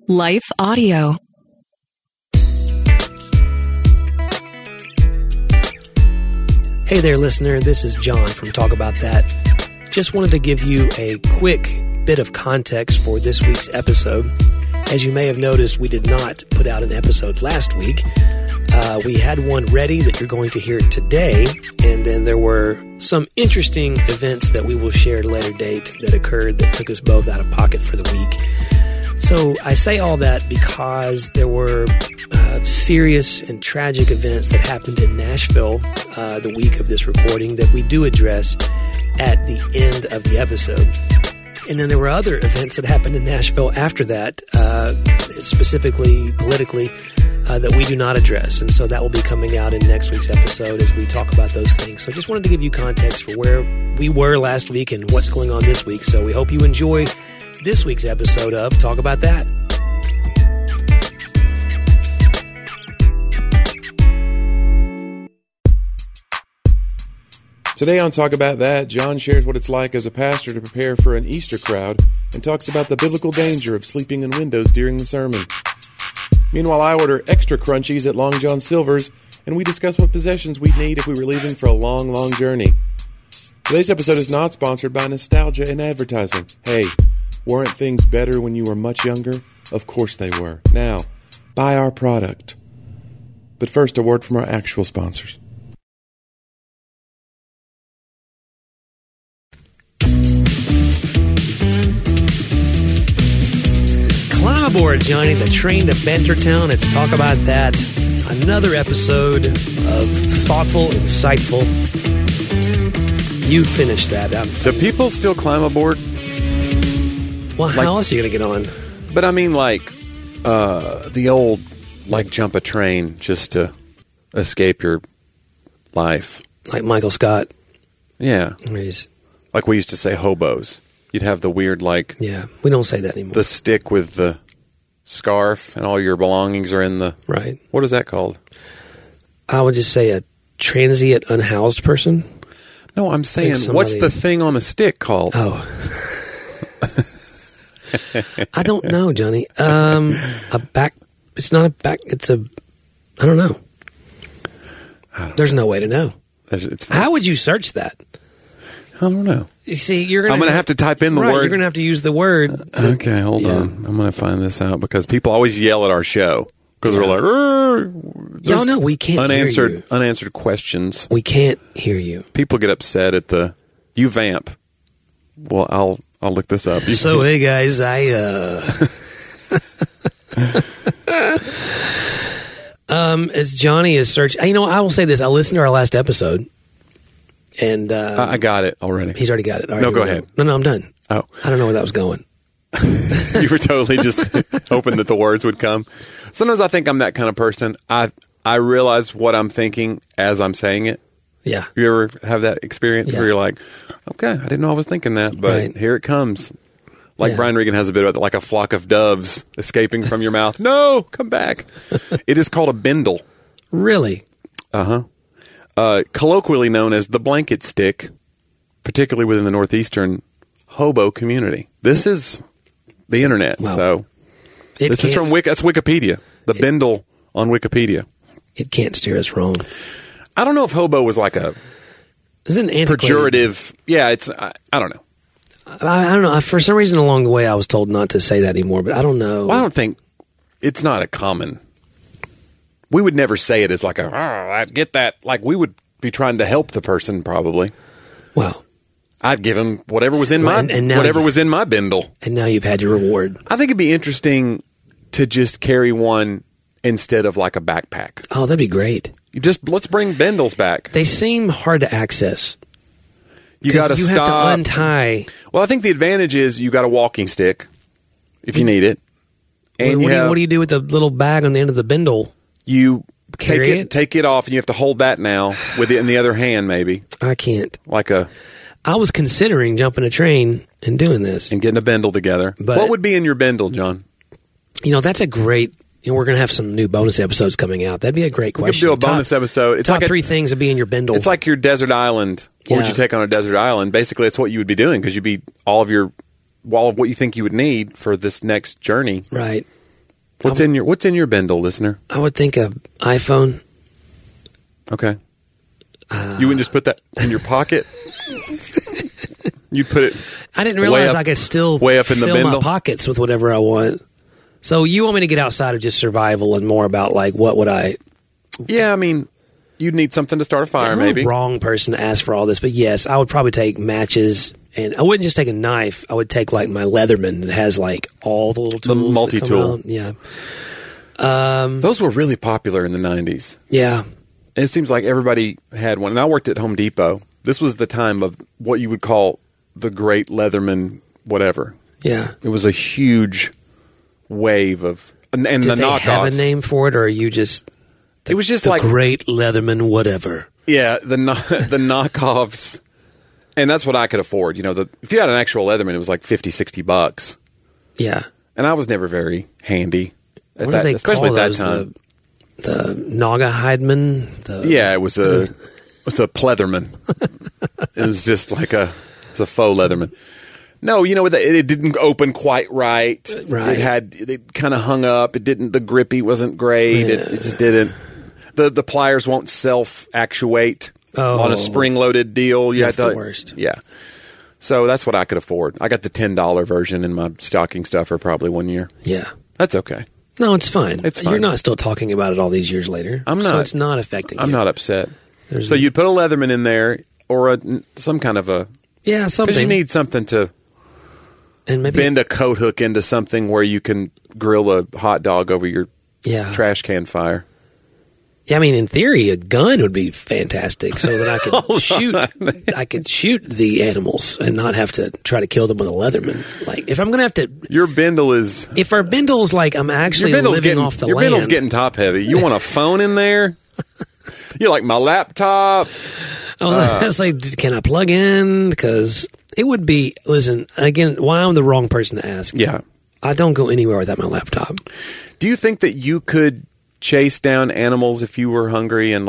Life Audio. Hey there, listener. This is John from Talk About That. Just wanted to give you a quick bit of context for this week's episode. As you may have noticed, we did not put out an episode last week. We had one ready that you're going to hear today, and then there were some interesting events that we will share at a later date that occurred that took us both out of pocket for the week. So I say all that because there were serious and tragic events that happened in Nashville the week of this recording that we do address at the end of the episode. And then there were other events that happened in Nashville after that, specifically politically, that we do not address. And so that will be coming out in next week's episode as we talk about those things. So I just wanted to give you context for where we were last week and what's going on this week. So we hope you enjoy this week's episode of Talk About That. Today on Talk About That, John shares what it's like as a pastor to prepare for an Easter crowd and talks about the biblical danger of sleeping in windows during the sermon. Meanwhile, I order extra crunchies at Long John Silver's, and we discuss what possessions we'd need if we were leaving for a long, long journey. Today's episode is not sponsored by nostalgia and advertising. Hey, weren't things better when you were much younger? Of course they were. Now, buy our product. But first, a word from our actual sponsors. Climb aboard, Johnny, the train to Bantertown. Let's talk about that. Another episode of thoughtful, insightful. You finished that. Do people still climb aboard? Well, how else are you going to get on? But I mean, like, the old, like, jump a train just to escape your life. Like Michael Scott. Yeah. He's, like we used to say hobos. You'd have the weird, like... Yeah, we don't say that anymore. The stick with the scarf and all your belongings are in the... Right. What is that called? I would just say a transient, unhoused person. No, I'm saying, like what's the thing on the stick called? Oh. I don't know, Johnny. A back... It's not a back... It's a... I don't know. There's no way to know. It's How would you search that? I don't know. You see, you're gonna. I'm going to have to type in the word. You're going to have to use the word. Okay, hold on. I'm going to find this out because people always yell at our show because they're like, "Y'all know we can't hear you." Unanswered questions. We can't hear you. People get upset at the you vamp. Well, I'll look this up. So hey guys, as Johnny is searching, you know, I will say this. I listened to our last episode. And I got it already. He's already got it. All right, no, go ahead. No, I'm done. Oh. I don't know where that was going. You were totally just hoping that the words would come. Sometimes I think I'm that kind of person. I realize what I'm thinking as I'm saying it. Yeah. You ever have that experience where you're like, okay, I didn't know I was thinking that, but here it comes. Like Brian Regan has a bit about it, like a flock of doves escaping from your mouth. No, come back. It is called a bindle. Really? Uh-huh. Colloquially known as the blanket stick, particularly within the northeastern hobo community. This is the internet, so this is from that's Wikipedia. The bindle on Wikipedia. It can't steer us wrong. I don't know if hobo was like a pejorative. Yeah, it's I don't know. I don't know. For some reason along the way, I was told not to say that anymore, but I don't know. Well, I don't think it's not a common. We would never say it as like I get that. Like we would be trying to help the person probably. Well, I'd give him whatever was in was in my bindle. And now you've had your reward. I think it'd be interesting to just carry one instead of like a backpack. Oh, that'd be great. Let's bring bindles back. They seem hard to access. You got to stop. You have to untie. Well, I think the advantage is you got a walking stick if you need it. And what do you do with the little bag on the end of the bindle? You take it off, and you have to hold that now with it in the other hand, maybe. I can't. I was considering jumping a train and doing this. And getting a bindle together. But what would be in your bindle, John? You know, that's a great... we're going to have some new bonus episodes coming out. That'd be a great question. We could do a bonus episode. It's top like 3 things that be in your bindle. It's like your desert island. What would you take on a desert island? Basically, it's what you would be doing because you'd be all of what you think you would need for this next journey. Right. What's in your bindle, listener? I would think of iPhone. Okay. You wouldn't just put that in your pocket? You'd put it. I didn't realize I could still way up in the fill bindle? my pockets with whatever I want. So you want me to get outside of just survival and more about like what would I? Yeah, I mean, you'd need something to start a fire, I'm maybe. the wrong person to ask for all this, but yes, I would probably take matches, and I wouldn't just take a knife. I would take like my Leatherman that has like all the little tools. The multi-tool. Yeah. Those were really popular in the 90s. Yeah. And it seems like everybody had one. And I worked at Home Depot. This was the time of what you would call the great Leatherman whatever. Yeah. It was a huge wave of... And Did the they knockoffs. have a name for it, or are you just... It was just the like... great Leatherman whatever. Yeah, the knockoffs. And that's what I could afford. You know, if you had an actual Leatherman, it was like $50-$60. Yeah. And I was never very handy at What that, do they especially call at those? that time. The Naga Heidman? Yeah, it was a pleatherman. It was just like a faux Leatherman. No, you know, it didn't open quite right. Right. It kind of hung up. It didn't. The grippy wasn't great. Yeah. It just didn't. The pliers won't self-actuate on a spring-loaded deal. That's the worst. Yeah. So that's what I could afford. I got the $10 version in my stocking stuffer probably one year. Yeah. That's okay. No, it's fine. It's fine. You're not still talking about it all these years later. I'm not. So it's not affecting you. I'm not upset. So you'd put a Leatherman in there or some kind of a... Yeah, something. Because you need something to and maybe bend a coat hook into something where you can grill a hot dog over your trash can fire. Yeah, I mean, in theory, a gun would be fantastic, so that I could shoot. I could shoot the animals and not have to try to kill them with a Leatherman. Like, if I'm going to have to, your bindle is. If our bindle's like I'm actually living off the land, your bindle's getting top heavy. You want a phone in there? You like my laptop? I was like, can I plug in? Because it would be. Listen, again, why I'm the wrong person to ask. Yeah, I don't go anywhere without my laptop. Do you think that you could chase down animals if you were hungry and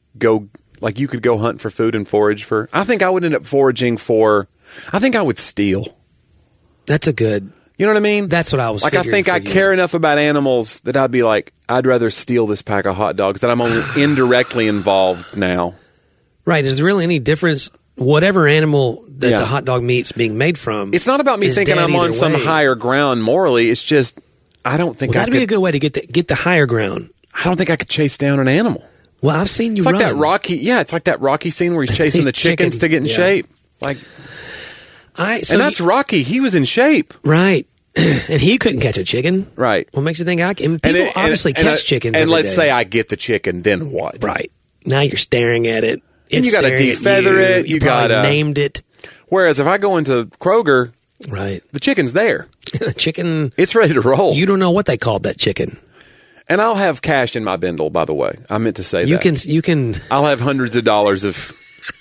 you could go hunt for food and forage for? I think I would end up foraging for. I think I would steal. That's a good. You know what I mean? That's what I was. Like, I think I care enough about animals that I'd be like, I'd rather steal this pack of hot dogs that I'm only indirectly involved now. Right? Is there really any difference? Whatever animal that the hot dog meat's being made from, it's not about me thinking I'm on some higher ground morally. It's just I don't think that'd be a good way to get the higher ground. I don't think I could chase down an animal. Well, I've seen you. It's like that Rocky. Yeah, it's like that Rocky scene where he's chasing the chickens to get in shape. Like, and that's Rocky. He was in shape, right? And he couldn't catch a chicken, right? What makes you think I can? People obviously catch chickens. And let's say I get the chicken, then what? Right now, you're staring at it. And you got to defeather it. You got to named it. Whereas if I go into Kroger, right, the chicken's there. The chicken, it's ready to roll. You don't know what they called that chicken. And I'll have cash in my bindle, by the way. I meant to say that. You can. I'll have hundreds of dollars of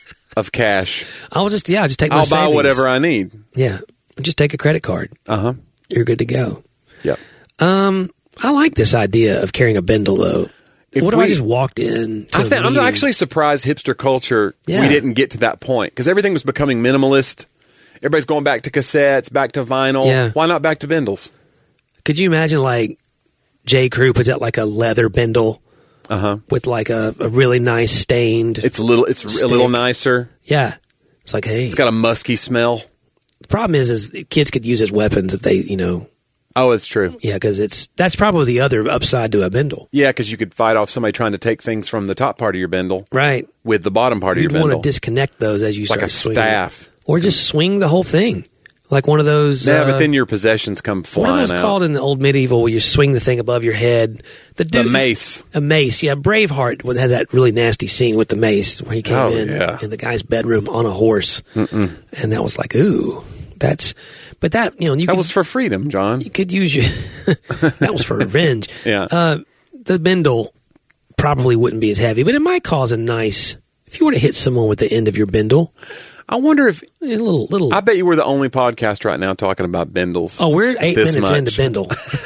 cash. I'll just take my I'll savings. buy whatever I need. Yeah. Just take a credit card. Uh-huh. You're good to go. Yeah. I like this idea of carrying a bindle, though. What if I just walked in to a I'm actually surprised hipster culture, we didn't get to that point. Because everything was becoming minimalist. Everybody's going back to cassettes, back to vinyl. Yeah. Why not back to bindles? Could you imagine, like, J. Crew puts out like a leather bindle with like a really nice stained. It's a little nicer. Yeah, it's like, hey, it's got a musky smell. The problem is kids could use as weapons if they, Oh, it's true. Yeah, because that's probably the other upside to a bindle. Yeah, because you could fight off somebody trying to take things from the top part of your bindle, right, with the bottom part of your bindle. You want to disconnect those as you start like a swinging staff, or just swing the whole thing. Like one of those. Yeah, but then your possessions come flying out. What are those called in the old medieval where you swing the thing above your head? The mace. A mace, yeah. Braveheart had that really nasty scene with the mace where he came in the guy's bedroom on a horse. And that was like, ooh, that's... But that, that was for freedom, John. You could use your... that was for revenge. Yeah. The bindle probably wouldn't be as heavy, but it might cause a nice... If you were to hit someone with the end of your bindle... I wonder if a little. I bet you we're the only podcast right now talking about bindles. Oh, we're 8 minutes into bindle.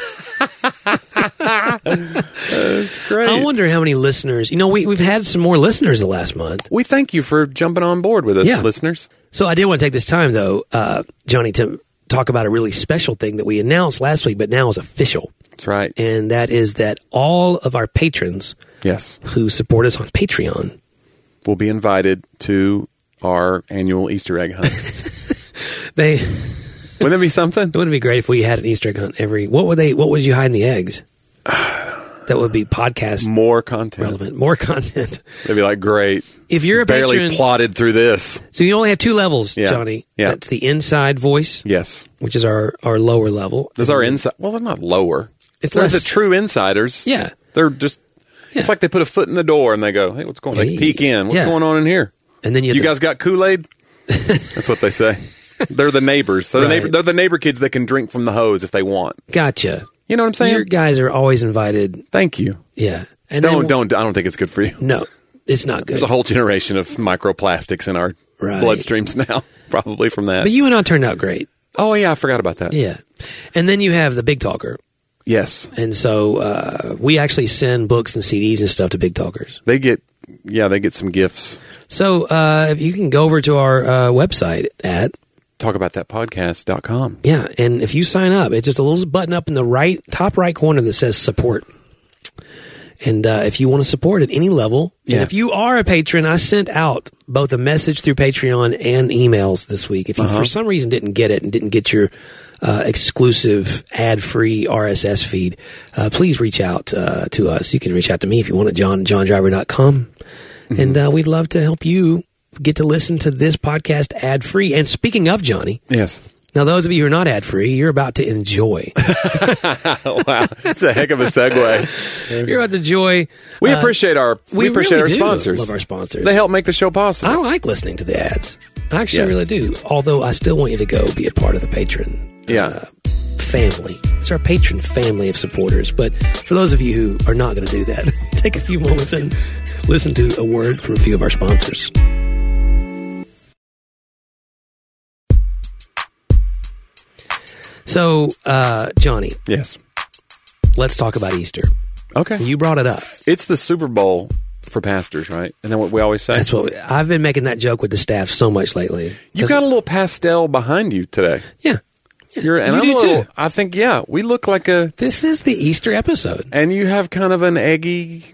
That's great. I wonder how many listeners. We've had some more listeners the last month. We thank you for jumping on board with us, listeners. So I did want to take this time, though, Johnny, to talk about a really special thing that we announced last week, but now is official. That's right. And that is that all of our patrons Yes. who support us on Patreon Will be invited to our annual Easter egg hunt. They Wouldn't that be something? It would be great if we had an Easter egg hunt every. What would you hide in the eggs? That would be podcast More content. relevant. More content. They'd be like, great. If you're a barely patron, plotted through this. so you only have 2 levels, Yeah. Johnny. Yeah. That's the inside voice, Yes. which is our lower level. Does our inside? Well, they're not lower. It's They're less. the true insiders. Yeah. They're just. Yeah. It's like they put a foot in the door and they go, "Hey, what's going on?" They Hey. peek in. What's Yeah. going on in here? And then you guys got Kool-Aid? That's what they say. They're the neighbors. They're, Right. they're the neighbor kids that can drink from the hose if they want. Gotcha. You know what I'm saying? Your guys are always invited. Thank you. Yeah. And Don't. then, I don't think it's good for you. No, it's not good. There's a whole generation of microplastics in our Right. bloodstreams now, probably from that. But you and I turned out great. Oh, yeah, I forgot about that. Yeah. And then you have the Big Talker. Yes. And so we actually send books and CDs and stuff to Big Talkers. They get some gifts. So if you can go over to our website at Talkaboutthatpodcast.com. Yeah, and if you sign up, it's just a little button up in the top right corner that says support. And if you want to support at any level, Yeah. and if you are a patron, I sent out both a message through Patreon and emails this week. If you for some reason didn't get it and didn't get your exclusive ad-free RSS feed, please reach out to us. You can reach out to me if you want at johndriver.com. And we'd love to help you get to listen to this podcast ad-free. And speaking of Johnny, Yes. now those of you who are not ad-free, you're about to enjoy. Wow. That's a heck of a segue. You're about to enjoy. We appreciate our really our do sponsors. love our sponsors. They help make the show possible. I like listening to the ads. I actually Yes. really do. Although I still want you to go be a part of the patron family. It's our patron family of supporters. But for those of you who are not going to do that, take a few moments and listen to a word from a few of our sponsors. So, Johnny, Yes. let's talk about Easter. Okay. You brought it up. It's the Super Bowl for pastors, right? And then what we always say? That's what I've been making that joke with the staff so much lately. You got a little pastel behind you today. Yeah. You're and You I'm do a little, too. I think we look like This is the Easter episode. and you have kind of an eggy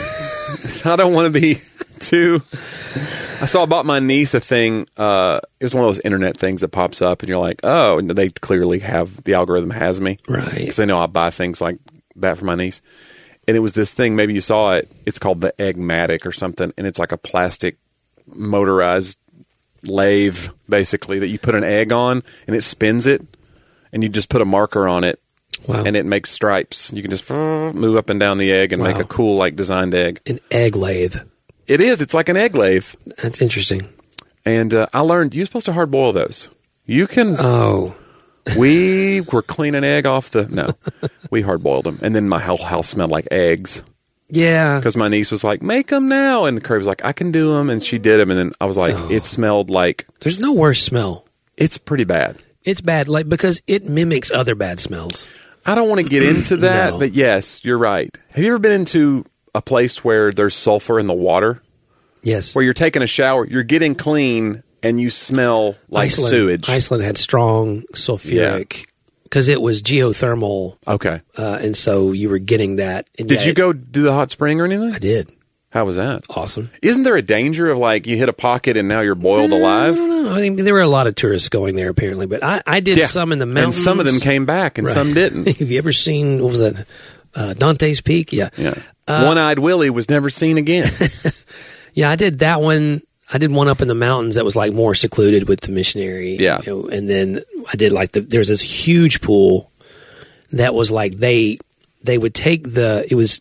I don't want to be too I bought my niece a thing. It was one of those internet things that pops up and you're like, oh, and they clearly have the algorithm has me. Right. Because they know I buy things like that for my niece. And it was this thing, maybe you saw it, it's called the Eggmatic or something, and it's like a plastic motorized lathe, basically, that you put an egg on, and it spins it, and you just put a marker on it, Wow. and it makes stripes. You can just move up and down the egg and make Wow. a cool, like, designed egg. An egg lathe. It is. It's like an egg lathe. That's interesting. And I learned you're supposed to hard boil those. You can... Oh. We were cleaning egg off we hard boiled them. And then my whole house smelled like eggs. Yeah. Because my niece was like, make them now. And Curry was like, I can do them. And she did them. And then I was like, It smelled like, There's no worse smell. it's pretty bad. It's bad, because it mimics other bad smells. I don't want to get into that, No. but yes, you're right. Have you ever been into a place where there's sulfur in the water? Yes. Where you're taking a shower, you're getting clean, and you smell like sewage? Iceland had strong sulfuric because it was geothermal, Okay. and so you were getting that. And Did you go do the hot spring or anything? I did. How was that? Awesome. Isn't there a danger of like you hit a pocket and now you're boiled alive? I don't know. I think there were a lot of tourists going there apparently, but I did some in the mountains. And some of them came back and Right. some didn't. Have you ever seen, what was that, Dante's Peak? Yeah. Yeah. One-eyed Willie was never seen again. Yeah, I did that one. I did one up in the mountains that was like more secluded with the missionary. Yeah. And then I did like there's this huge pool that was like they would take the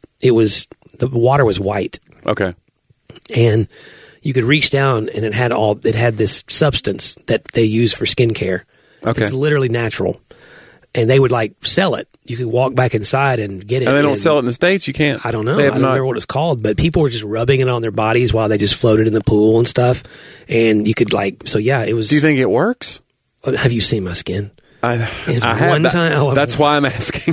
water was white Okay. and you could reach down and it had this substance that they use for skincare. Okay. It's literally natural. And they would like sell it. You could walk back inside and get it. And they don't sell it in the States? You can't? I don't know. They I have don't remember what it's called, but people were just rubbing it on their bodies while they just floated in the pool and stuff. And you could it was. Do you think it works? Have you seen my skin? It's I have one that. time. Oh, That's why I'm asking.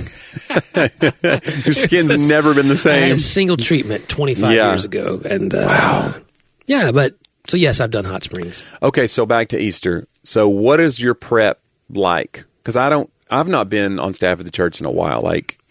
Your skin's never been the I had same. a single treatment 25 years ago. And wow. Yeah, but so yes, I've done hot springs. Okay, so back to Easter. So what is your prep like? Because I've not been on staff at the church in a while. Like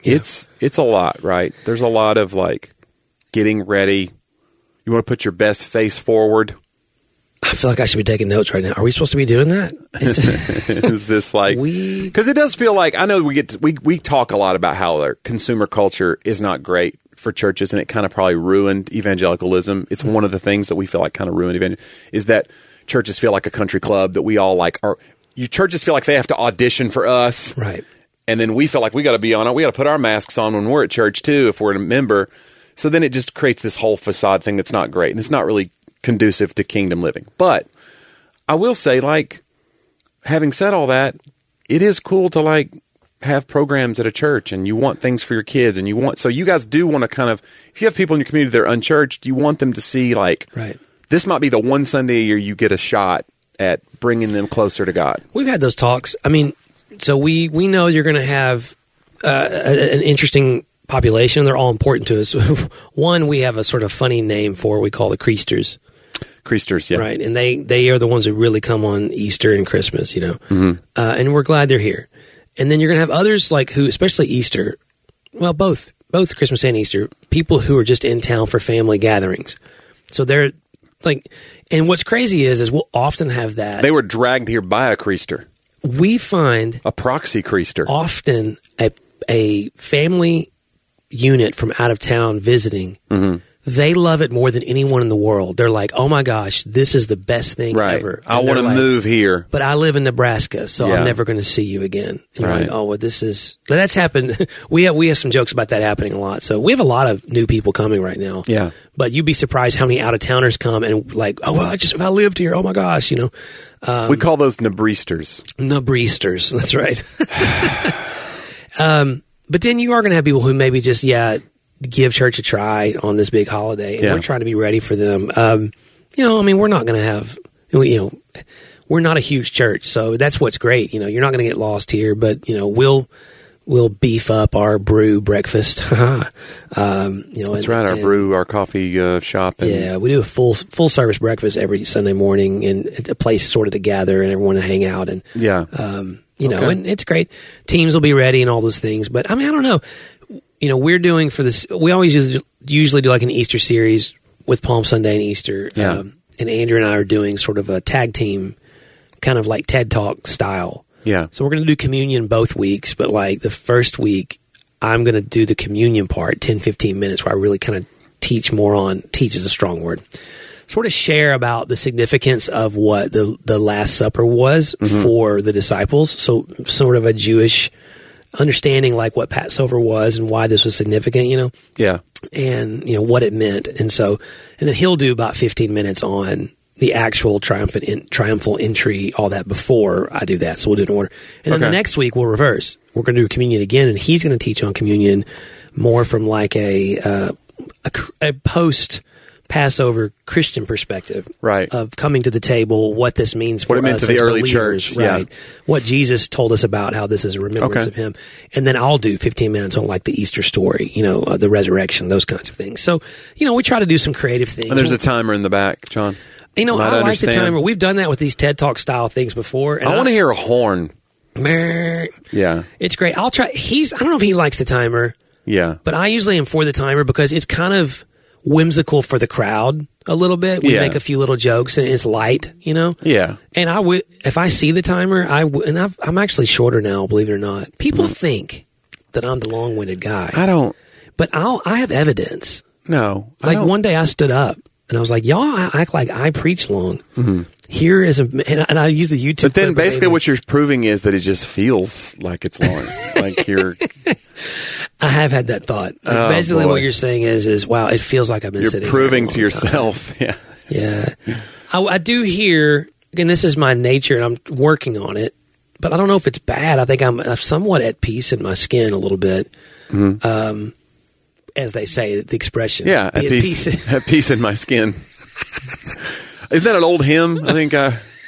It's a lot, right? There's a lot of like getting ready. You want to put your best face forward. I feel like I should be taking notes right now. Are we supposed to be doing that? Is this like, because it does feel like, I know we talk a lot about how our consumer culture is not great for churches, and it kind of probably ruined evangelicalism. It's one of the things that we feel like kind of ruined evangelicalism, is that churches feel like a country club that we all like are. Your churches feel like they have to audition for us. Right. And then we feel like we got to be on it. We got to put our masks on when we're at church too, if we're a member. So then it just creates this whole facade thing that's not great. And it's not really conducive to kingdom living. But I will say, like, having said all that, it is cool to like have programs at a church, and you want things for your kids, and so you guys do want to kind of, if you have people in your community that are unchurched, you want them to see like, right, this might be the one Sunday a year you get a shot at bringing them closer to God. We've had those talks. I mean, so we know you're going to have an interesting population. They're all important to us. One, we have a sort of funny name for, we call the Creasters. Creasters, yeah. Right, and they are the ones who really come on Easter and Christmas, you know. Mm-hmm. And we're glad they're here. And then you're going to have others like who, especially Easter, well, both Christmas and Easter, people who are just in town for family gatherings. So they're like, and what's crazy is we'll often have that. They were dragged here by a Creaster. We find a proxy Creaster. Often a family unit from out of town visiting. Mm-hmm. They love it more than anyone in the world. They're like, oh my gosh, this is the best thing ever. And I want to move here. But I live in Nebraska, so I'm never going to see you again. And you're like, oh, well, that's happened. We have some jokes about that happening a lot. So we have a lot of new people coming right now. Yeah. But you'd be surprised how many out-of-towners come and like, oh, well, I lived here. Oh my gosh, you know. We call those Nebreasters. Nebreasters, that's right. But then you are going to have people who maybe just, give church a try on this big holiday, and we're trying to be ready for them. You know, I mean, we're not going to have, you know, we're not a huge church, so that's what's great. You know, you're not going to get lost here, but you know, we'll beef up our brew breakfast. You know, that's right. Our coffee shop. And we do a full service breakfast every Sunday morning, and a place sort of to gather and everyone to hang out. And you know, and it's great. Teams will be ready and all those things. But I mean, I don't know. You know, we're doing for this. We always usually do like an Easter series with Palm Sunday and Easter. Yeah. And Andrew and I are doing sort of a tag team, kind of like TED Talk style. Yeah. So we're going to do communion both weeks, but like the first week, I'm going to do the communion part, 10, 15 minutes, where I really kind of teach is a strong word, sort of share about the significance of what the Last Supper was for the disciples. So sort of a Jewish understanding like what Passover was and why this was significant, you know? Yeah. And, you know, what it meant. And then he'll do about 15 minutes on the actual triumphal entry, all that before I do that. So we'll do it in order. And then the next week we'll reverse. We're going to do communion again, and he's going to teach on communion more from like a post Passover Christian perspective, right? Of coming to the table, what this means for what it meant us to the as early believers, church, right? What Jesus told us about how this is a remembrance of Him, and then I'll do 15 minutes on like the Easter story, you know, the resurrection, those kinds of things. So, you know, we try to do some creative things. And there's a timer in the back, John. You know, I like the timer. We've done that with these TED Talk style things before. And I want to hear a horn. Yeah, it's great. I'll try. I don't know if he likes the timer. Yeah, but I usually am for the timer because it's kind of whimsical for the crowd a little bit. We make a few little jokes and it's light, you know? Yeah. And if I see the timer, I'm actually shorter now, believe it or not. People think that I'm the long-winded guy. I don't. But I have evidence. No. Like one day I stood up and I was like, y'all act like I preach long. Mm-hmm. Here is and I use the YouTube. But then basically what you're proving is that it just feels like it's long. Like you're. I have had that thought. Basically, what you're saying is, wow, it feels like I've been sitting. You're proving to yourself, yeah. I do hear, again, this is my nature, and I'm working on it. But I don't know if it's bad. I think I'm somewhat at peace in my skin a little bit, as they say, the expression. Yeah, at peace in my skin. Isn't that an old hymn? I think.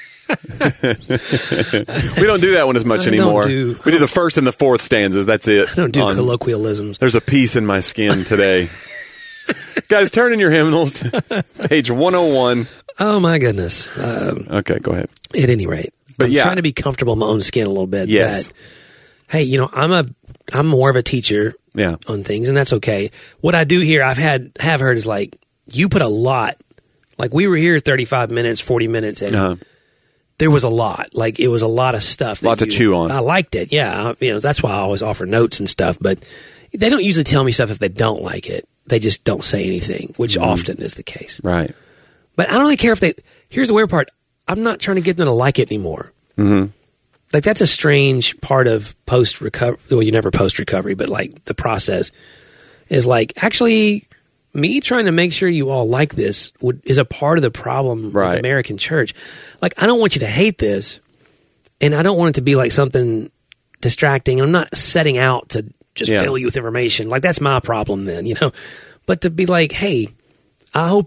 We don't do that one as much anymore. We do the first and the fourth stanzas. That's it. I don't do colloquialisms. There's a piece in my skin today. Guys, turn in your hymnals to page 101. Oh, my goodness. Okay, go ahead. At any rate. But I'm trying to be comfortable in my own skin a little bit. Yes. That, hey, you know, I'm more of a teacher on things, and that's okay. What I do here, have heard is like, you put a lot, like we were here 35 minutes, 40 minutes, and there was a lot. Like, it was a lot of stuff. A lot to chew on. I liked it, yeah. That's why I always offer notes and stuff, but they don't usually tell me stuff if they don't like it. They just don't say anything, which often is the case. Right. But I don't really care if they... Here's the weird part. I'm not trying to get them to like it anymore. Mm-hmm. Like, that's a strange part of post-recovery. Well, you never post-recovery, but, like, the process is, like, actually, me trying to make sure you all like this is a part of the problem with American church. Like, I don't want you to hate this, and I don't want it to be, like, something distracting. I'm not setting out to just fill you with information. Like, that's my problem then, But to be like, hey, I hope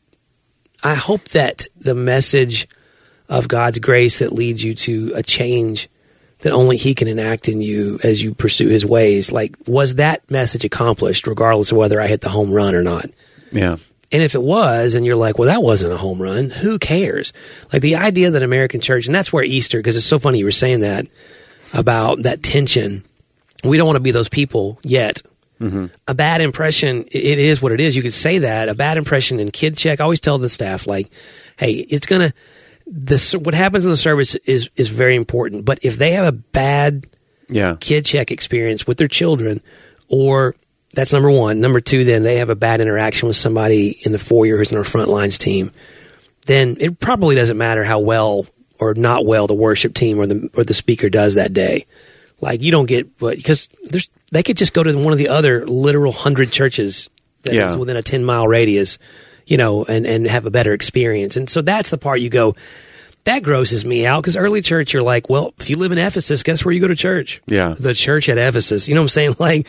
that the message of God's grace that leads you to a change that only He can enact in you as you pursue His ways, like, was that message accomplished regardless of whether I hit the home run or not? Yeah. And if it was, and you're like, well, that wasn't a home run, who cares? Like, the idea that American church, and that's where Easter, because it's so funny you were saying that, about that tension. We don't want to be those people yet. Mm-hmm. A bad impression, it is what it is. You could say that. A bad impression in Kid Check, I always tell the staff, like, hey, it's going to, what happens in the service is very important. But if they have a bad Kid Check experience with their children, or that's number one. Number two, then they have a bad interaction with somebody in the foyer who's in our front lines team, then it probably doesn't matter how well or not well the worship team or the speaker does that day. Like, you don't get, because they could just go to one of the other literal 100 churches that is within a 10-mile radius, and have a better experience. And so that's the part you go, that grosses me out, because early church, you're like, well, if you live in Ephesus, guess where you go to church? Yeah. The church at Ephesus. You know what I'm saying? Like,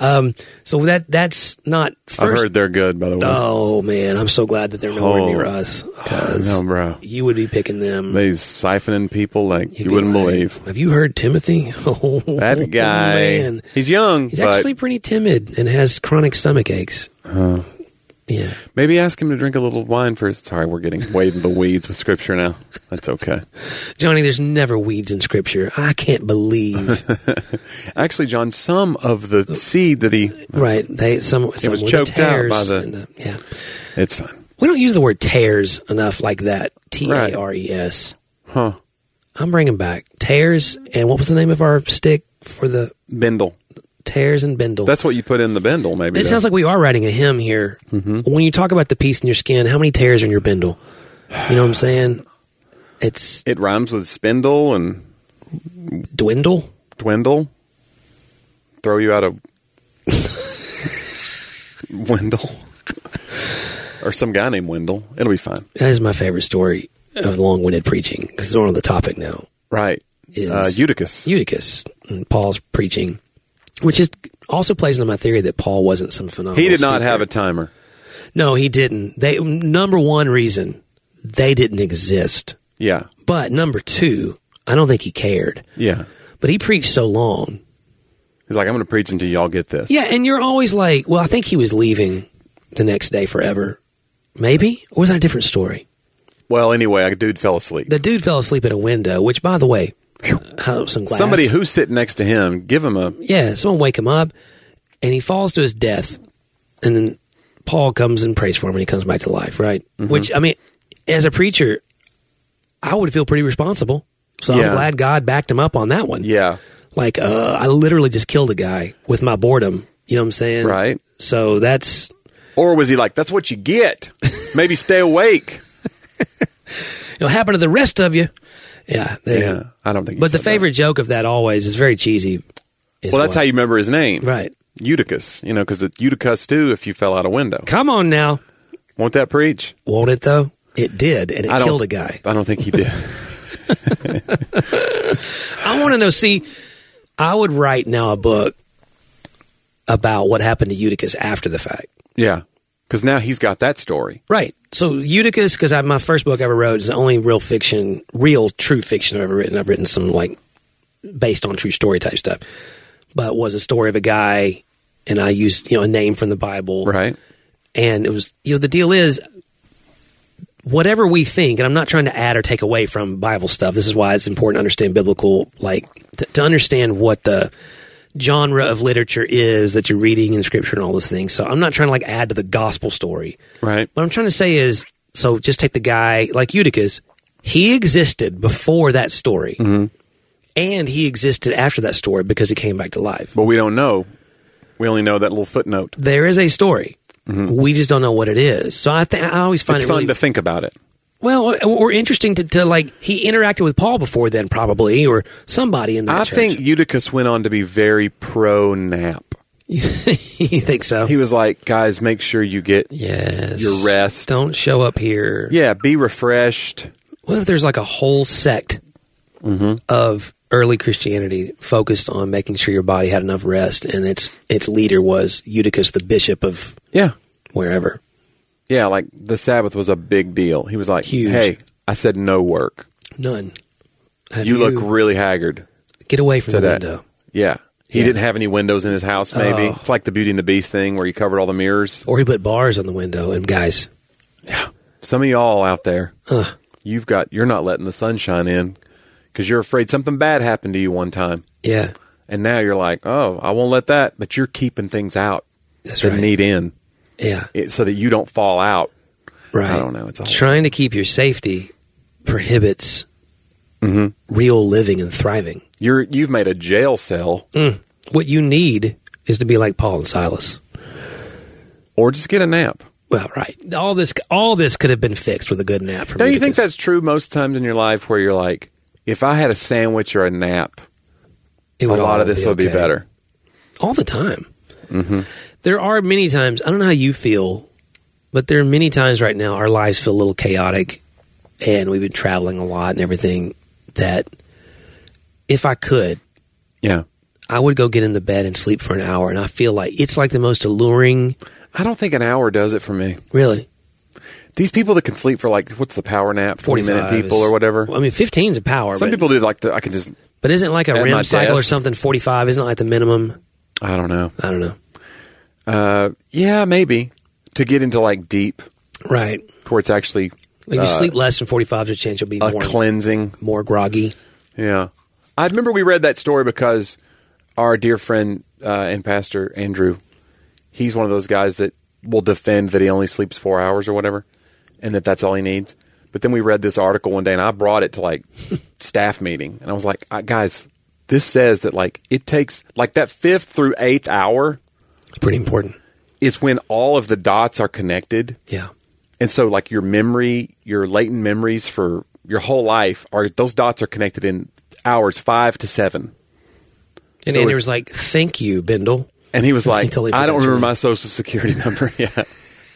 so that's not first. I've heard they're good, by the way. Oh, man. I'm so glad that they're nowhere near us. No, bro. You would be picking them. They siphoning people like you wouldn't believe. Have you heard Timothy? Oh, that guy. Man. He's young. He's actually pretty timid and has chronic stomach aches. Yeah. Maybe ask him to drink a little wine first. Sorry, we're getting way in the weeds with Scripture now. That's okay. Johnny, there's never weeds in Scripture. I can't believe. Actually, John, some of the seed that he... Right. Some it was choked out by the... yeah. It's fine. We don't use the word tares enough like that. T-A-R-E-S. Huh. I'm bringing back tares, and what was the name of our stick for the... Bindle. Tares and bindle. That's what you put in the bindle, maybe. It sounds like we are writing a hymn here. Mm-hmm. When you talk about the piece in your skin, how many tares are in your bindle? You know what I'm saying? It rhymes with spindle and... Dwindle? Throw you out of... Wendell. Or some guy named Wendell. It'll be fine. That is my favorite story of long-winded preaching, because we're on the topic now. Right. Eutychus. Eutychus. And Paul's preaching, which also plays into my theory that Paul wasn't some phenomenal He did not speaker. have a timer. No, he didn't. Number one reason, they didn't exist. Yeah. But number two, I don't think he cared. Yeah. But he preached so long. He's like, I'm going to preach until y'all get this. Yeah, and you're always like, well, I think he was leaving the next day forever. Maybe? Or was that a different story? Well, anyway, a dude fell asleep. The dude fell asleep at a window, which, by the way, some glass. Somebody who's sitting next to him, give him a... Yeah, someone wake him up, and he falls to his death, and then Paul comes and prays for him, and he comes back to life, right? Mm-hmm. Which, I mean, as a preacher, I would feel pretty responsible. So I'm glad God backed him up on that one. Yeah. Like, I literally just killed a guy with my boredom. You know what I'm saying? Right. So that's... Or was he like, that's what you get. Maybe stay awake. It'll happen to the rest of you. Yeah. Yeah. I don't think But the favorite joke of that always is very cheesy. Well, that's how you remember his name. Right. Eutychus. Because it's Eutychus too if you fell out a window. Come on now. Won't that preach? Won't it, though? It did, and it killed a guy. I don't think he did. I want to know, see, I would write now a book about what happened to Eutychus after the fact. Yeah, because now he's got that story. Right. So Eutychus, because my first book I ever wrote is the only real true fiction I've ever written. I've written some based on true story type stuff, but was a story of a guy, and I used a name from the Bible. Right. And it was the deal is, whatever we think, and I'm not trying to add or take away from Bible stuff. This is why it's important to understand biblical, to understand what the genre of literature is that you're reading in Scripture and all those things. So I'm not trying to like add to the gospel story. Right. What I'm trying to say is, so just take the guy like Eutychus. He existed before that story, and he existed after that story because he came back to life. But we don't know. We only know that little footnote. There is a story. We just don't know what it is. So I always find It's it fun really to think about it. well, or interesting to like he interacted with Paul before then, probably, or somebody in that I church. think Eutychus went on to be very pro nap. You think so? He was like, guys, make sure you get Yes. your rest. Don't show up here. Yeah, be refreshed. What if there's like a whole sect of early Christianity focused on making sure your body had enough rest, and its leader was Eutychus, the bishop of Yeah. wherever? Yeah, like the Sabbath was a big deal. He was like, Huge. hey, I said no work. None. Have You look really haggard get away from the today. window. Yeah. He Yeah. didn't have any windows in his house, maybe. Oh. It's like the Beauty and the Beast thing where you covered all the mirrors. Or he put bars on the window. And guys, Some of y'all out there, uh, you're not letting the sunshine in because you're afraid something bad happened to you one time. yeah, And now you're like, oh, I won't let that. But you're keeping things out that's that right. need in Yeah, so that you don't fall out. right. I don't know. It's all Trying to keep your safety prohibits real living and thriving. you've made a jail cell, What you need is to be like Paul and Silas. or just get a nap. Well, right. All this could have been fixed with a good nap. From Don't you think Eutychus. that's true most times in your life where you're like, if I had a sandwich or a nap, It a would lot all of this be would be okay. better? All the time. There are many times, I don't know how you feel, but there are many times right now our lives feel a little chaotic, and we've been traveling a lot and everything, that if I could, Yeah. I would go get in the bed and sleep for an hour, and I feel like it's like the most alluring, I don't think an hour does it for me. really. These people that can sleep for like, what's the power nap? 40-minute 45 people is- or whatever. Well, I mean, 15 is a power. Some but, people do like I can just, but isn't like a at my REM cycle or desk. something 45? Isn't it like the minimum? I don't know. I don't know. Yeah, maybe. To get into like deep, Right. where it's actually Like you sleep less than 45, there's a chance you'll be a more, cleansing. more groggy. Yeah. I remember we read that story because our dear friend and pastor, Andrew, he's one of those guys that will defend that he only sleeps 4 hours or whatever, and that's all he needs. But then we read this article one day, and I brought it to like staff meeting, and I was like, guys, this says that like it takes like that 5th through 8th hour It's pretty important. is when all of the dots are connected. Yeah. And so like your memory, your latent memories for your whole life those dots are connected in hours 5 to 7. And So Andy if- was like, "Thank you, Bindle." And he was like, Until he I don't forgets remember your my social security number yet.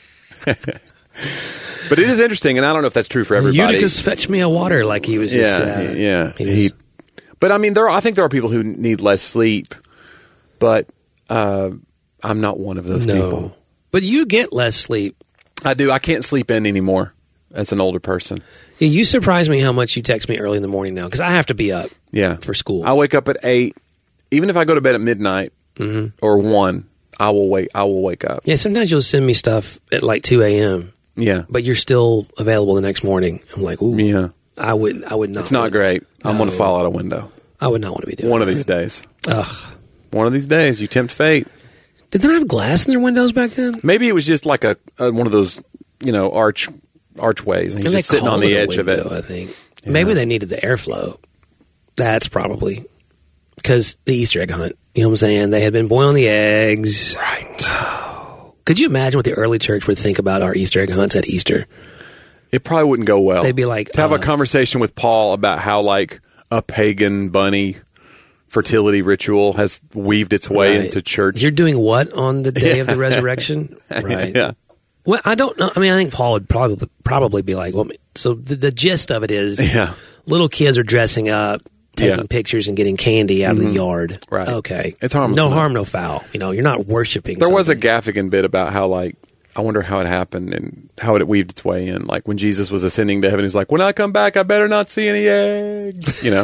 But it is interesting, and I don't know if that's true for everybody. Eutychus, fetch me a water, like he was just. Yeah. he was- But I mean, I think there are people who need less sleep, but I'm not one of those people. But you get less sleep. I do. I can't sleep in anymore as an older person. Yeah, you surprise me how much you text me early in the morning now, because I have to be up Yeah. for school. I wake up at 8. Even if I go to bed at midnight or 1, I will wake up. Yeah, sometimes you'll send me stuff at like 2 a.m., Yeah. but you're still available the next morning. I'm like, ooh, Yeah. I would not. It's not great. I'm going to fall out a window I would not want to be doing one of that. these days. Ugh. One of these days, you tempt fate. Did they have glass in their windows back then? Maybe it was just like a one of those, archways, and he's And they just sitting on called the it a edge of it. window, I think. Maybe they needed the airflow. That's probably because the Easter egg hunt. You know what I'm saying? They had been boiling the eggs. Right. Could you imagine what the early church would think about our Easter egg hunts at Easter? It probably wouldn't go well. They'd be like, to have a conversation with Paul about how like a pagan bunny fertility ritual has weaved its way Right. into church. You're doing what on the day of the resurrection? Right. Yeah. Well, I don't know. I mean, I think Paul would probably be like, well, so the gist of it is Yeah. little kids are dressing up, taking Yeah. pictures and getting candy out of the yard. Right. Okay. It's harmless No enough. harm, no foul. You know, you're not worshiping There was a something. Gaffigan bit about how like I wonder how it happened and how it weaved its way in. Like when Jesus was ascending to heaven, he's like, when I come back, I better not see any eggs, you know.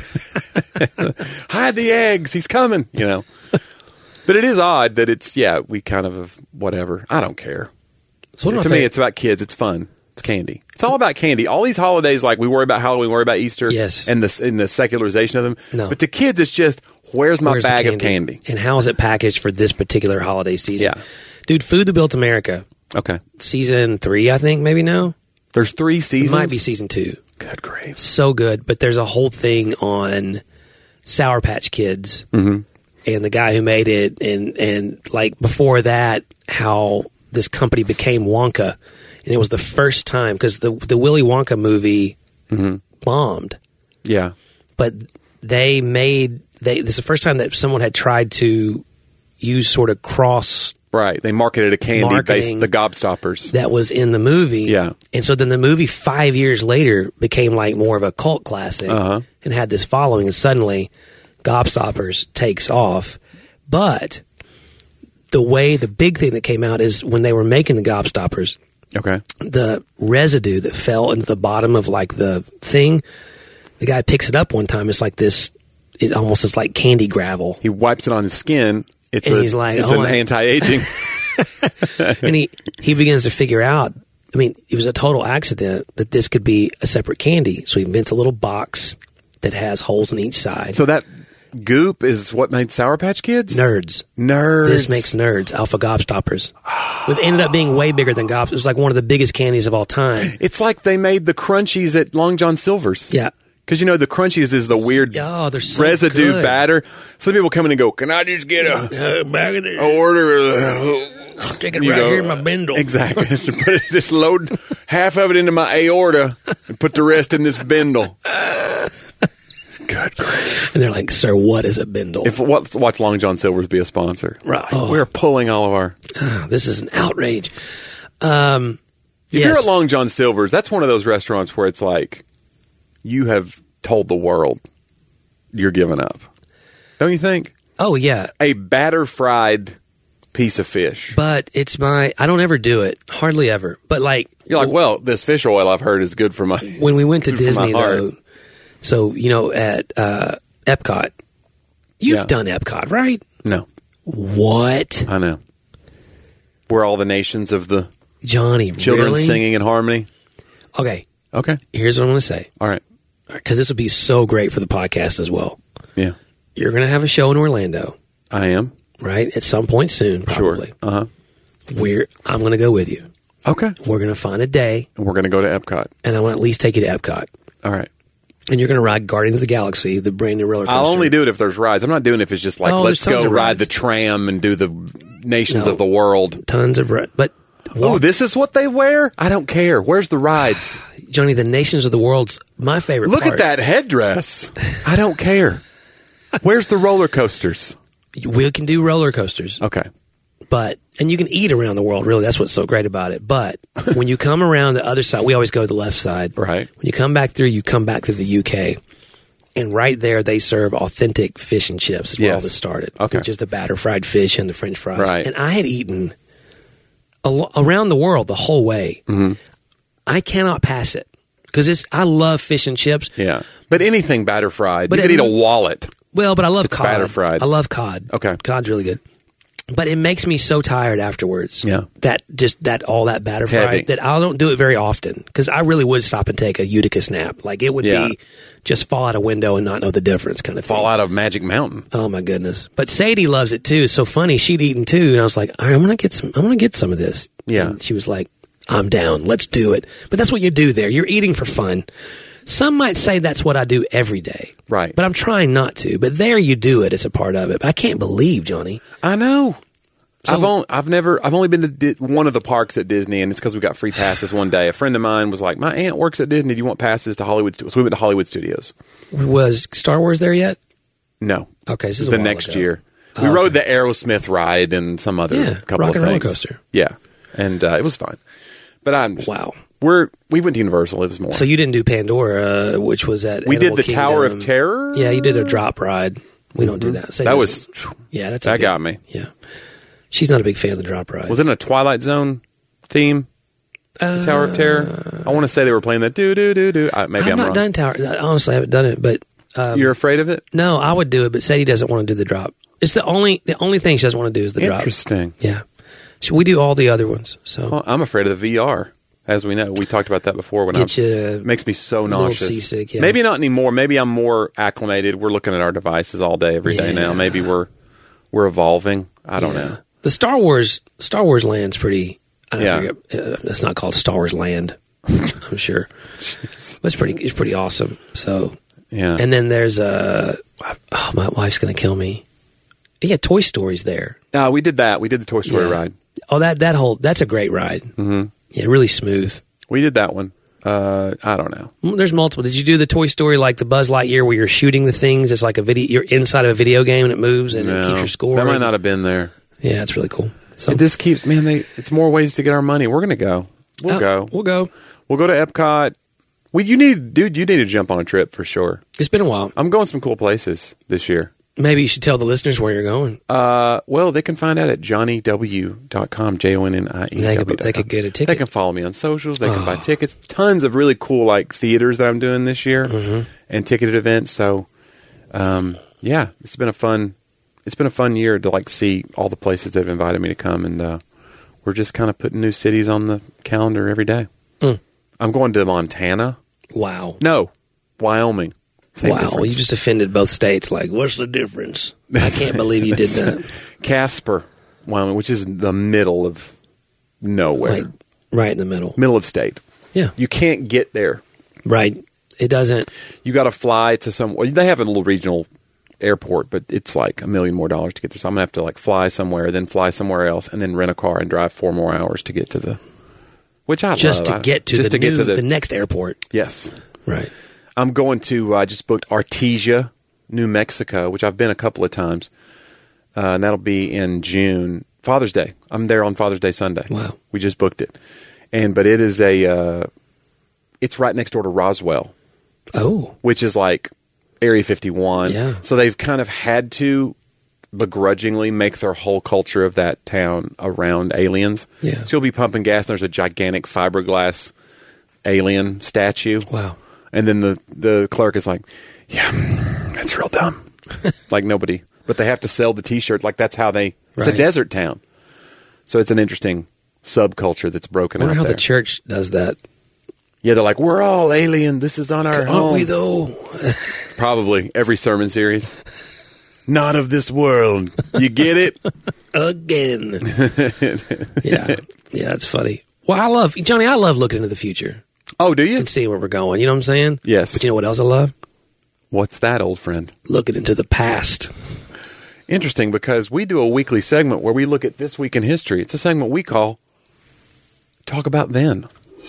Hide the eggs. He's coming, you know. But it is odd that it's, we kind of whatever. I don't care. So what To me, it's about kids. It's fun. It's candy. It's all about candy. All these holidays, like we worry about Halloween, we worry about Easter, Yes. and the secularization of them. No. But to kids, it's just Where's my Where's the bag of candy? And how is it packaged for this particular holiday season? Yeah. Dude, Food That Built America, Okay. season 3, I think, maybe now. There's 3 It seasons? might be season 2. Good grief. So good, but there's a whole thing on Sour Patch Kids and the guy who made it, and like before that, how this company became Wonka, and it was the first time because the Willy Wonka movie bombed, Yeah. but this is the first time that someone had tried to use sort of cross Right. They marketed a candy Marketing. based the Gobstoppers. that was in the movie. Yeah. And so then the movie 5 years later became like more of a cult classic and had this following, and suddenly Gobstoppers takes off. But the big thing that came out is when they were making the Gobstoppers, Okay. the residue that fell into the bottom of like the thing, the guy picks it up one time. It's like this, it almost is like candy gravel. He wipes it on his skin. It's He's like, it's oh an my- anti-aging. And he begins to figure out, I mean, it was a total accident that this could be a separate candy. So he invents a little box that has holes in each side. So that goop is what made Sour Patch Kids? Nerds. Nerds. This makes Nerds, Alpha Gobstoppers. Which ended up being way bigger than Gobstoppers. It was like one of the biggest candies of all time. It's like they made the Crunchies at Long John Silver's. Yeah. Because, the Crunchies is the weird Oh, they're so residue good. batter. Some people come in and go, can I just get a Back of the, order? stick it You right go, here in my bindle. Exactly. Just load half of it into my aorta and put the rest in this bindle. Good grief. And they're like, sir, what is a bindle? Watch Long John Silver's be a sponsor. Right. Oh. We're pulling all of our... This is an outrage. If you're at Long John Silver's, that's one of those restaurants where it's like, you have told the world you're giving up. Don't you think? Oh, yeah. A batter fried piece of fish. But I don't ever do it. Hardly ever. But like... You're like, well, this fish oil I've heard is good for my... When we went to good for Disney, my heart. though, so, at Epcot, you've done Epcot, right? No, What? I know. We're all the nations of the Johnny, children really? singing in harmony. Okay, Okay. here's what I'm going to say. All right. Because this would be so great for the podcast as well. Yeah, You're going to have a show in Orlando, I am. right? At some point soon, probably. Sure. Uh-huh. I'm going to go with you. Okay. We're going to find a day, And we're going to go to Epcot. and I want to at least take you to Epcot. All right. And you're going to ride Guardians of the Galaxy, the brand new roller coaster. I'll only do it if there's rides. I'm not doing it if it's just like, Oh, let's there's tons go of ride rides. the tram and do the nations No. of the world. Tons of but Oh, this is what they wear? I don't care. Where's the rides? Johnny, the nations of the world's my favorite Look part. at that headdress. I don't care. Where's the roller coasters? We can do roller coasters, Okay. and you can eat around the world, really. That's what's so great about it. But when you come around the other side, we always go to the left side. Right. When you come back through, you come back through the UK. And right there, they serve authentic fish and chips is where all Yes. this started. Okay. Which is the batter fried fish and the French fries. Right. And I had eaten around the world the whole way. Mm-hmm. I cannot pass it. Because I love fish and chips. Yeah. But anything batter fried. But You could it- eat a wallet. Well, but I love cod. batter fried. I love cod. Okay. Cod's really good. But it makes me so tired afterwards. Yeah. All that batter It's heavy. fried that I don't do it very often because I really would stop and take a Utica nap. Like it would Yeah. be just fall out a window and not know the difference kind of thing. Fall out of Magic Mountain. Oh my goodness. But Sadie loves it too. It's so funny. She'd eaten too. And I was like, all right, I'm going to get some of this. Yeah. And she was like, I'm down. Let's do it. But that's what you do there. You're eating for fun. Some might say that's what I do every day. Right. But I'm trying not to. But there you do it. It's a part of it. But I can't believe, Johnny. I know. So- I've only been to one of the parks at Disney, and it's because we got free passes one day. A friend of mine was like, "My aunt works at Disney. Do you want passes to Hollywood?" So we went to Hollywood Studios. Was Star Wars there yet? No, Okay, this is the a while next ago. year. We rode the Aerosmith ride and some other Yeah, couple Rock of and things. Roller Coaster. Yeah, and it was fun. But Wow. We went to Universal. It was more. So you didn't do Pandora, which was at we Animal did the Tower of Kingdom. Terror. Yeah, you did a drop ride. We don't do that. Sadie That doesn't- was yeah, that's that got me. Yeah, she's not a big fan of the drop rides. Was it a Twilight Zone theme? The Tower of Terror. I want to say they were playing that do do do do. Maybe I've I'm not wrong. done Tower. Honestly, I haven't done it, but You're afraid of it? no, I would do it. But Sadie doesn't want to do the drop. It's the only thing she doesn't want to do is the drop. Interesting. Yeah, we do all the other ones. So Well, I'm afraid of the VR. as we know. We talked about that before. When it makes me so nauseous. Seasick, yeah. Maybe not anymore. Maybe I'm more acclimated. We're looking at our devices all day, every day now. Maybe we're evolving. I don't know. The Star Wars land's pretty. It's not called Star Wars Land. I'm sure. It's pretty awesome. So yeah. And then there's my wife's gonna kill me. Yeah, Toy Story's there. We did that. We did the Toy Story ride. Oh, that's a great ride. Mm-hmm. Yeah, really smooth. We did that one. I don't know. There's multiple. Did you do the Toy Story like the Buzz Lightyear where you're shooting the things? It's like a video. You're inside of a video game and it moves and it keeps your score. That might not have been there. Yeah, it's really cool. So this keeps it's more ways to get our money. We're gonna go. We'll go. We'll go. We'll go to Epcot. You need to jump on a trip for sure. It's been a while. I'm going some cool places this year. Maybe you should tell the listeners where you're going. Well, they can find out at johnnyw.com, JONNIEW.com. They could get a ticket. They can follow me on socials. They can buy tickets. Tons of really cool like theaters that I'm doing this year and ticketed events. So, it's been a fun year to like see all the places that have invited me to come, and we're just kind of putting new cities on the calendar every day. I'm going to Montana. Wow. No, Wyoming. Same wow, difference. You just offended both states. Like, what's the difference? I can't believe you did that. Casper, Wyoming, which is the middle of nowhere. Like, right in the middle. Middle of state. Yeah. You can't get there. Right. It doesn't. You got to fly to they have a little regional airport, but it's like $1 million more to get there. So I'm going to have to like fly somewhere, then fly somewhere else, and then rent a car and drive 4 more hours to get to the... Which I just love. To get to the next airport. Yes. Right. I'm going to, I just booked Artesia, New Mexico, which I've been a couple of times. And that'll be in June. Father's Day. I'm there on Father's Day Sunday. Wow. We just booked it. But it is it's right next door to Roswell. Oh. Which is like Area 51. Yeah. So they've kind of had to begrudgingly make their whole culture of that town around aliens. Yeah. So you'll be pumping gas, and there's a gigantic fiberglass alien statue. Wow. And then the clerk is like, yeah, that's real dumb. Like nobody. But they have to sell the T-shirts. Like that's how it's a desert town. So it's an interesting subculture that's broken out there. I wonder how the church does that. Yeah, they're like, we're all alien. This is on our home. Aren't we though? Probably. Every sermon series. Not of this world. You get it? Again. Yeah. Yeah, it's funny. Well, I love looking into the future. Oh, do you? And see where we're going. You know what I'm saying? Yes. But you know what else I love? What's that, old friend? Looking into the past. Interesting, because we do a weekly segment where we look at this week in history. It's a segment we call Talk About Then.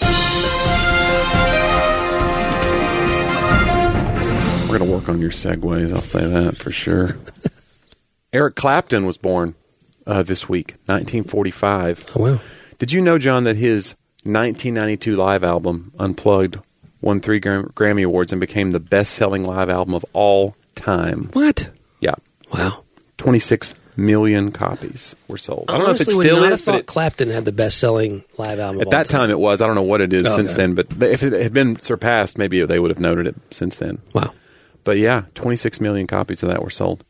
We're going to work on your segues, I'll say that for sure. Eric Clapton was born this week, 1945. Oh, wow. Did you know, John, that his 1992 live album, Unplugged, won 3 Grammy Awards and became the best-selling live album of all time? What? Yeah. Wow. 26 million copies were sold. I don't know if it still would not is. have thought Clapton had the best-selling live album At that time it was. I don't know what it is since then, but if it had been surpassed, maybe they would have noted it since then. Wow. But yeah, 26 million copies of that were sold.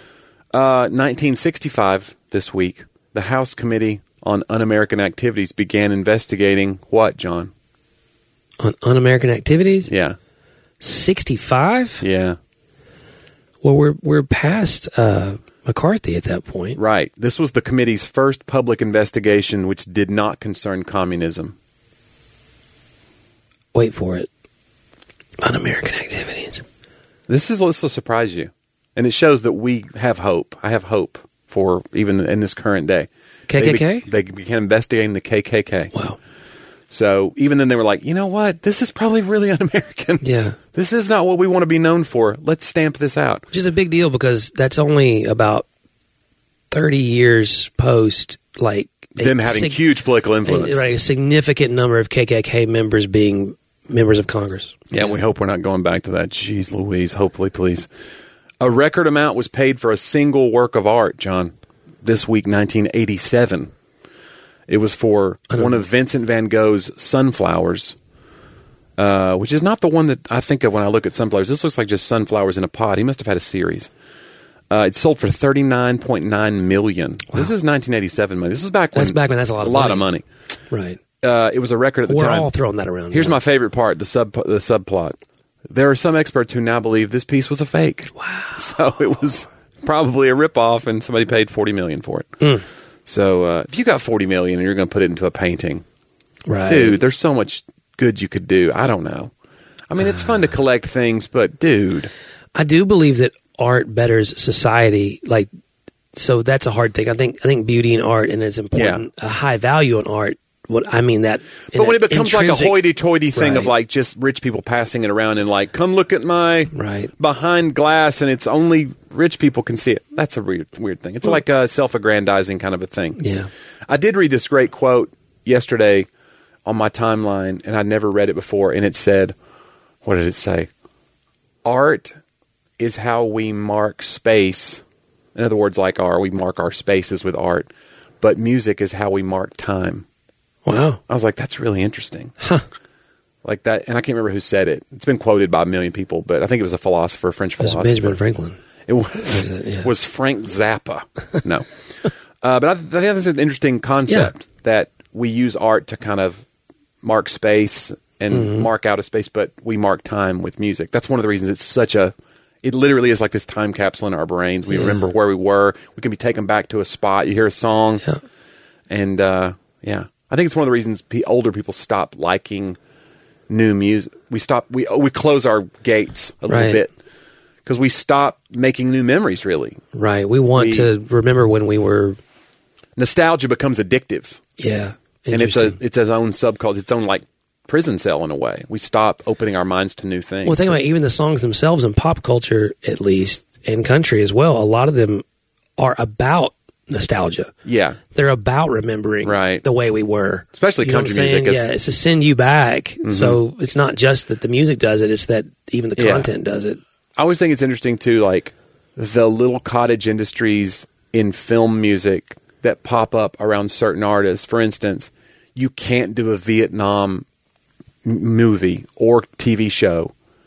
1965, this week, the House Committee on Un-American Activities began investigating what, John? On Un-American Activities? Yeah. 65? Yeah. Well, we're past McCarthy at that point. Right. This was the committee's first public investigation which did not concern communism. Wait for it. Un-American Activities. This will surprise you. And it shows that we have hope. I have hope for even in this current day. KKK? They began investigating the KKK. Wow. So even then they were like, you know what? This is probably really un-American. Yeah. This is not what we want to be known for. Let's stamp this out. Which is a big deal because that's only about 30 years post, like... Them having huge political influence. Right, a significant number of KKK members being members of Congress. Yeah, we hope we're not going back to that. Jeez Louise, hopefully, please. A record amount was paid for a single work of art, John, this week, 1987. It was for one of Vincent van Gogh's Sunflowers, which is not the one that I think of when I look at sunflowers. This looks like just sunflowers in a pot. He must have had a series. It sold for $39.9 million. Wow. This is 1987 money. This is back when... That's back when that's a lot of money. Of money. Right. it was a record at the We're time. all throwing that around. Here's now. my favorite part: the subplot. There are some experts who now believe this piece was a fake. Wow. So it was probably a ripoff, and somebody paid $40 million for it. So if you got $40 million and you're going to put it into a painting, Right. dude, there's so much good you could do. I don't know. I mean, it's fun to collect things, but dude, I do believe that art betters society. Like, so that's a hard thing. I think beauty and art, and it's important. A high value in art. What I mean that, but when it becomes like a intrinsic- hoity-toity thing of Right. like just rich people passing it around and like, come look at my Right. behind glass, and it's only rich people can see it. That's a weird thing. It's like a self-aggrandizing kind of a thing. Yeah. I did read this great quote yesterday on my timeline, and I'd never read it before, and it said, what did it say? Art is how we mark space. In other words, like we mark our spaces with art, but music is how we mark time. Wow. I was like, that's really interesting. Like that, and I can't remember who said it. It's been quoted by a million people, but I think it was a philosopher, a French That's philosopher. Benjamin Franklin. It was, Yeah. was Frank Zappa. No. But I think that's an interesting concept that we use art to kind of mark space and mark out a space, but we mark time with music. That's one of the reasons it's such a, it literally is like this time capsule in our brains. We remember where we were. We can be taken back to a spot. You hear a song. Yeah. And, I think it's one of the reasons older people stop liking new music. We close our gates a little Right. bit because we stop making new memories, really. Right. We want to remember when we were. Nostalgia becomes addictive. Yeah. And it's its own subculture, its own like prison cell in a way. We stop opening our minds to new things. Well, think about even the songs themselves in pop culture, at least, and country as well. A lot of them are about nostalgia. Yeah. They're about remembering Right. the way we were. Especially You know what country I'm saying? music is- Yeah, it's to send you back. So it's not just that the music does it, it's that even the Yeah. content does it. I always think it's interesting too, like the little cottage industries in film music that pop up around certain artists. For instance, you can't do a Vietnam movie or TV show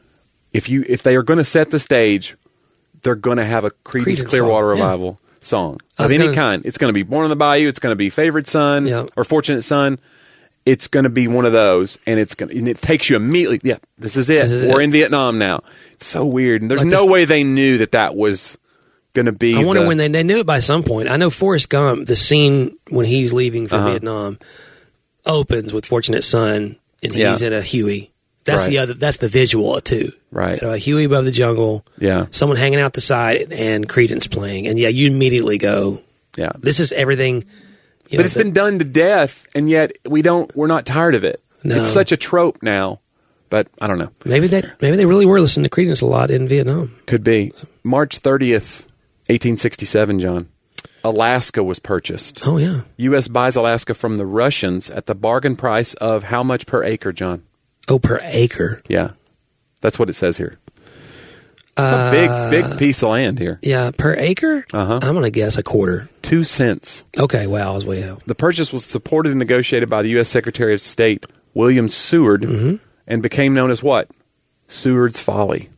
if they are going to set the stage. They're going to have a Creedence Creedence Clearwater song, yeah. Revival song I of was any gonna- kind. It's going to be Born on the Bayou. It's going to be Favorite Son Yeah. or Fortunate Son. It's going to be one of those, and and it takes you immediately. Yeah, this is it. This is We're it. in Vietnam now. It's so weird, and there's Like no way they knew that was going to be. I wonder when they knew it by some point. I know Forrest Gump, the scene when he's leaving for Vietnam, opens with Fortunate Son, and he's in a Huey. That's Right. That's the visual too. Right. You know, a Huey above the jungle. Yeah. Someone hanging out the side and Creedence playing, and you immediately go, Yeah, "This is everything." You but know, it's been done to death, and yet we're not tired of it. No. It's such a trope now, but I don't know. maybe they really were listening to Creedence a lot in Vietnam. Could be March 30th, 1867. John, Alaska was purchased. Oh yeah, U.S. buys Alaska from the Russians at the bargain price of how much per acre, John? oh per acre. Yeah, that's what it says here. It's a big piece of land here. Yeah, per acre. Uh-huh. I'm gonna guess a quarter. 2 cents. Okay, wow, I was way out. The purchase was supported and negotiated by the U.S. Secretary of State William Seward and became known as what? Seward's Folly.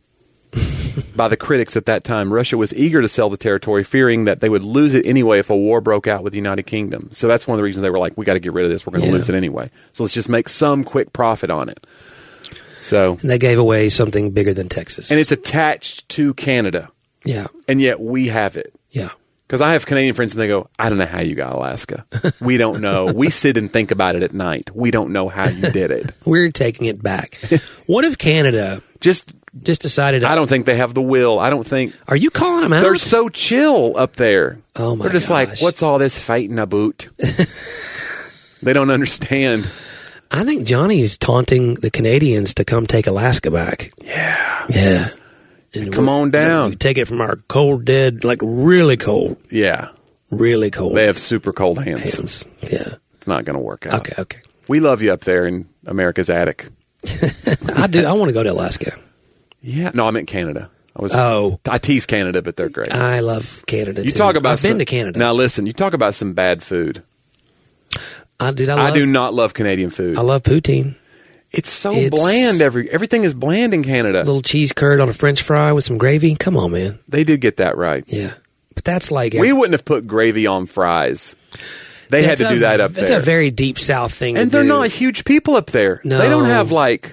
By the critics at that time, Russia was eager to sell the territory, fearing that they would lose it anyway if a war broke out with the United Kingdom. So that's one of the reasons they were like, we got to get rid of this. We're going to lose it anyway. So let's just make some quick profit on it. So, And they gave away something bigger than Texas. and it's attached to Canada, yeah, and yet we have it. yeah. Because I have Canadian friends and they go, I don't know how you got Alaska. We don't know. We sit and think about it at night. We don't know how you did it. We're taking it back. What if Canada Just, decided? I don't think they have the will. I don't think Are you calling them out? they're so chill up there. Oh, my They're just like, gosh. what's all this fighting about? They don't understand. I think Johnny's taunting the Canadians to come take Alaska back. Yeah. Yeah. And Come on down. We take it from our cold, dead, like really cold, Yeah. really cold. They have super cold hands. hands. Yeah. It's not going to work out. Okay. We love you up there in America's attic. I do. I want to go to Alaska. Yeah. No, I meant Canada. Oh. I tease Canada, but they're great. I love Canada. You too. talk about I've been to Canada. Now listen, you talk about some bad food. I do not love Canadian food. I love poutine. It's so It's- bland. Everything is bland in Canada. A little cheese curd on a French fry with some gravy. Come on, man. They did get that right. Yeah. But that's like We wouldn't have put gravy on fries. They had to do that up there. That's a very deep South thing and to they're do. not huge people up there. No. They don't have like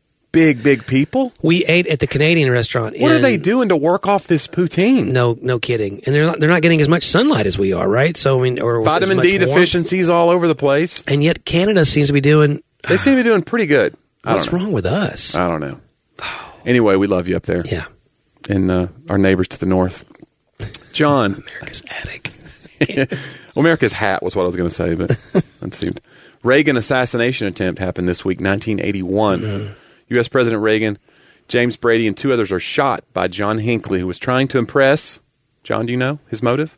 big people. We ate at the Canadian restaurant. What are they doing to work off this poutine? No kidding. And they're not getting as much sunlight as we are, right? So I mean, or Vitamin as much D warmth. deficiencies all over the place. And yet Canada seems to be doing. They seem to be doing pretty good. What's wrong with us? I don't know. Anyway, we love you up there. Yeah. And our neighbors to the north. John. America's attic. Well, America's hat was what I was going to say, but that seemed. Reagan assassination attempt happened this week, 1981. Mm-hmm. U.S. President Reagan, James Brady, and 2 others are shot by John Hinckley, who was trying to impress. John, do you know his motive?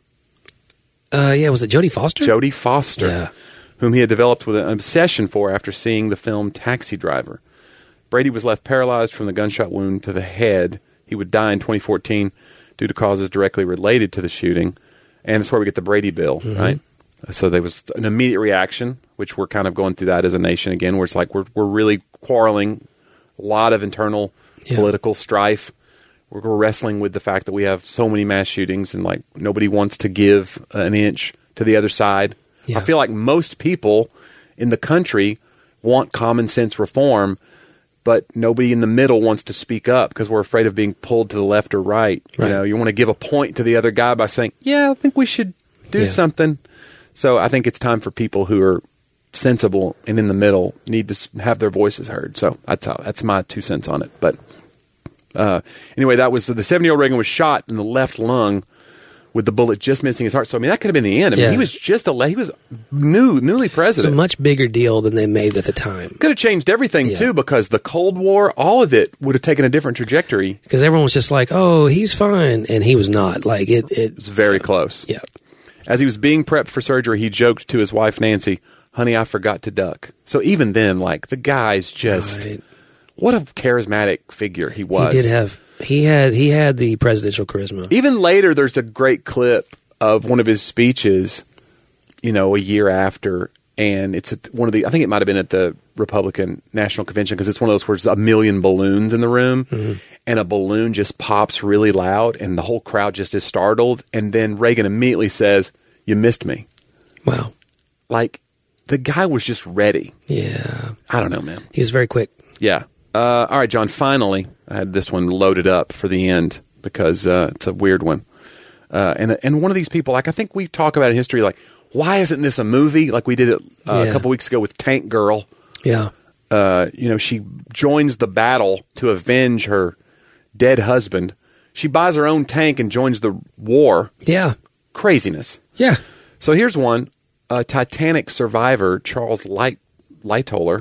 Yeah, was it Jodie Foster? Jodie Foster, Yeah. whom he had developed with an obsession for after seeing the film Taxi Driver. Brady was left paralyzed from the gunshot wound to the head. He would die in 2014 due to causes directly related to the shooting. And that's where we get the Brady Bill, right? So there was an immediate reaction, which we're kind of going through that as a nation again, where it's like we're really quarreling, a lot of internal political strife. We're wrestling with the fact that we have so many mass shootings and like nobody wants to give an inch to the other side. Yeah. I feel like most people in the country want common sense reform, but nobody in the middle wants to speak up because we're afraid of being pulled to the left or right. Right. You know, you want to give a point to the other guy by saying, "Yeah, I think we should do something." So I think it's time for people who are sensible and in the middle need to have their voices heard. So that's my 2 cents on it. But anyway, that was the 70-year-old Reagan was shot in the left lung with the bullet just missing his heart. So I mean, that could have been the end. I mean, he was just he was newly It's president. a much bigger deal than they made at the time. Could have changed everything too, because the Cold War, all of it would have taken a different trajectory. Because everyone was just like, "Oh, he's fine," and he was not. Like it was very close. Yeah. As he was being prepped for surgery, he joked to his wife Nancy, "Honey, I forgot to duck." So even then, like the guy's just what a charismatic figure he was. He did have he had the presidential charisma. Even later, there's a great clip of one of his speeches, you know, a year after, and it's at one of the, I think it might have been at the Republican National Convention, because it's one of those where there's a million balloons in the room, and a balloon just pops really loud, and the whole crowd just is startled, and then Reagan immediately says, "You missed me." Wow. Like, the guy was just ready. Yeah. I don't know, man. He was very quick. Yeah. All right, John, finally, I had this one loaded up for the end because it's a weird one. And one of these people, like I think we talk about in history, like, why isn't this a movie? Like we did it a couple weeks ago with Tank Girl. Yeah. You know, she joins the battle to avenge her dead husband. She buys her own tank and joins the war. Yeah. Craziness. Yeah. So here's one. Titanic survivor Charles Lightoller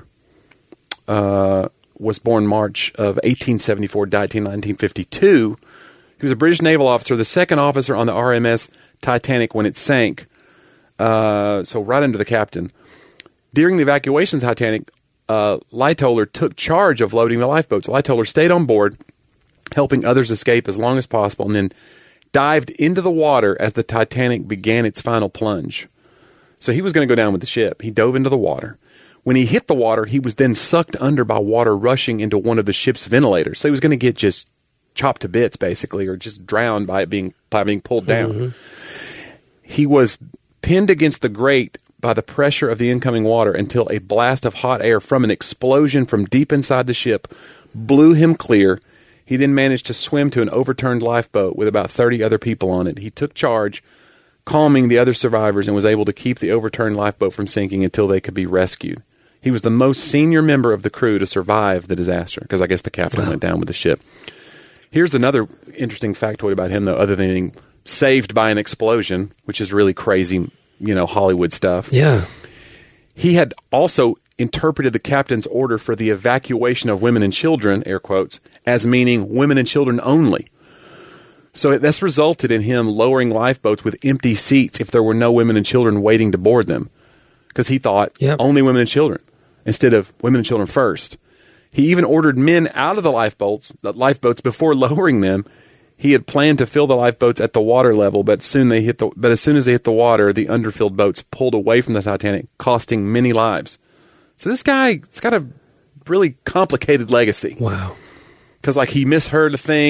was born March of 1874, died in 1952. He was a British naval officer, the second officer on the RMS Titanic when it sank. So right under the captain. During the evacuation of the Titanic, Lightoller took charge of loading the lifeboats. Lightoller stayed on board, helping others escape as long as possible, and then dived into the water as the Titanic began its final plunge. So he was going to go down with the ship. He dove into the water. When he hit the water, he was then sucked under by water rushing into one of the ship's ventilators. So he was going to get just chopped to bits, basically, or just drowned by it being pulled down. He was pinned against the grate by the pressure of the incoming water until a blast of hot air from an explosion from deep inside the ship blew him clear. He then managed to swim to an overturned lifeboat with about 30 other people on it. He took charge, calming the other survivors, and was able to keep the overturned lifeboat from sinking until they could be rescued. He was the most senior member of the crew to survive the disaster, because I guess the captain went down with the ship. Here's another interesting factoid about him, though, other than being saved by an explosion, which is really crazy, you know, Hollywood stuff. Yeah. He had also interpreted the captain's order for the evacuation of women and children, air quotes, as meaning women and children only. So that's resulted in him lowering lifeboats with empty seats if there were no women and children waiting to board them, because he thought only women and children instead of women and children first. He even ordered men out of the lifeboats before lowering them. He had planned to fill the lifeboats at the water level, but as soon as they hit the water, the underfilled boats pulled away from the Titanic, costing many lives. So this guy's got a really complicated legacy. Wow. Because, like, he misheard a thing,